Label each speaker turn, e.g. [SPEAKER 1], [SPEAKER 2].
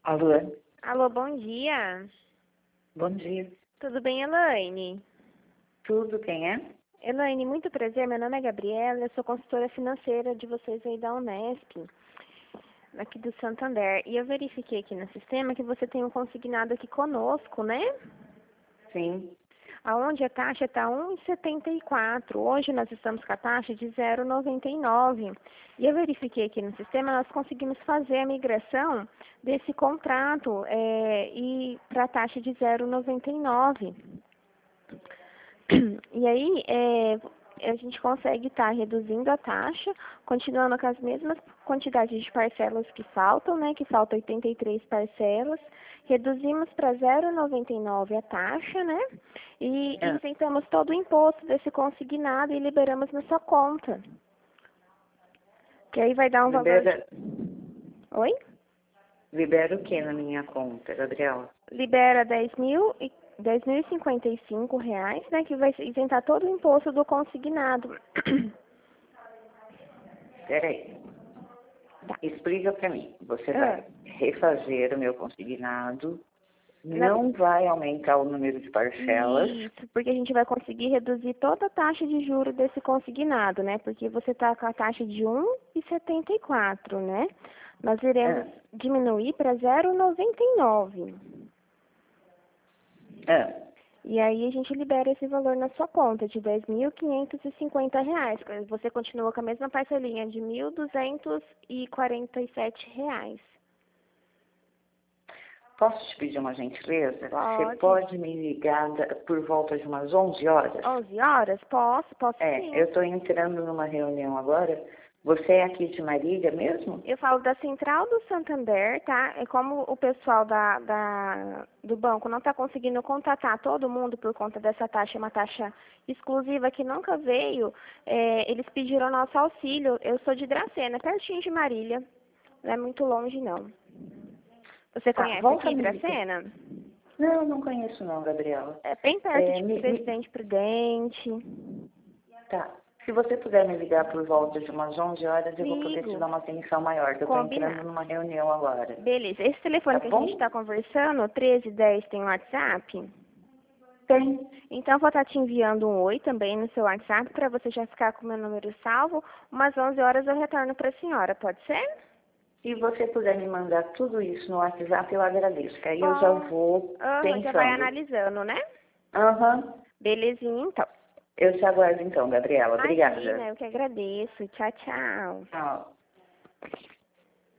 [SPEAKER 1] Alô?
[SPEAKER 2] Alô, bom dia.
[SPEAKER 1] Bom dia.
[SPEAKER 2] Tudo bem, Elaine?
[SPEAKER 1] Tudo, quem é?
[SPEAKER 2] Elaine, muito prazer. Meu nome é Gabriela, eu sou consultora financeira de vocês aí da Unesp, aqui do Santander. E eu verifiquei aqui no sistema que você tem um consignado aqui conosco, né?
[SPEAKER 1] Sim.
[SPEAKER 2] Aonde a taxa está 1,74. Hoje nós estamos com a taxa de 0,99. E eu verifiquei aqui no sistema, nós conseguimos fazer a migração desse contrato e para a taxa de 0,99. E aí, a gente consegue estar reduzindo a taxa, continuando com as mesmas quantidades de parcelas que faltam, né? Que faltam 83 parcelas. Reduzimos para 0,99 a taxa, né? E isentamos todo o imposto desse consignado e liberamos na sua conta. Que aí vai dar um valor... Oi?
[SPEAKER 1] Libera o que na minha conta, Gabriela?
[SPEAKER 2] Libera R$ 10.055, né, que vai isentar todo o imposto do consignado.
[SPEAKER 1] Peraí.
[SPEAKER 2] Tá.
[SPEAKER 1] Explica pra mim. Você vai refazer o meu consignado,
[SPEAKER 2] Na-
[SPEAKER 1] não vai aumentar o número de parcelas.
[SPEAKER 2] Isso, porque a gente vai conseguir reduzir toda a taxa de juros desse consignado, né? Porque você está com a taxa de 1,74, né? Nós iremos diminuir para 0,99. E aí a gente libera esse valor na sua conta de R$ 10.550. Você continua com a mesma parcelinha de R$ 1.247.
[SPEAKER 1] Posso te pedir uma gentileza?
[SPEAKER 2] Pode.
[SPEAKER 1] Você pode me ligar por volta de umas 11 horas?
[SPEAKER 2] 11 horas? Posso sim.
[SPEAKER 1] Eu estou entrando numa reunião agora. Você é aqui de Marília mesmo?
[SPEAKER 2] Eu falo da Central do Santander, tá? É como o pessoal do banco não está conseguindo contatar todo mundo por conta dessa taxa, uma taxa exclusiva que nunca veio, eles pediram nosso auxílio. Eu sou de Dracena, pertinho de Marília. Não é muito longe, não. Você conhece aqui Dracena?
[SPEAKER 1] Não, não conheço não, Gabriela.
[SPEAKER 2] É bem perto de Presidente Prudente.
[SPEAKER 1] Tá. Se você puder me ligar por volta de umas 11 horas, eu vou poder te dar uma atenção maior, que eu estou entrando numa reunião agora.
[SPEAKER 2] Beleza. Esse telefone que a gente está conversando, 1310, tem WhatsApp?
[SPEAKER 1] Tem.
[SPEAKER 2] Então, eu vou estar te enviando um oi também no seu WhatsApp, para você já ficar com o meu número salvo. Umas 11 horas eu retorno para a senhora, pode ser?
[SPEAKER 1] Se você puder me mandar tudo isso no WhatsApp, eu agradeço, que aí eu já vou pensando.
[SPEAKER 2] Já vai analisando, né? Belezinha, então.
[SPEAKER 1] Eu te aguardo então, Gabriela. Obrigada.
[SPEAKER 2] Imagina, eu que agradeço. Tchau, tchau.
[SPEAKER 1] Tchau.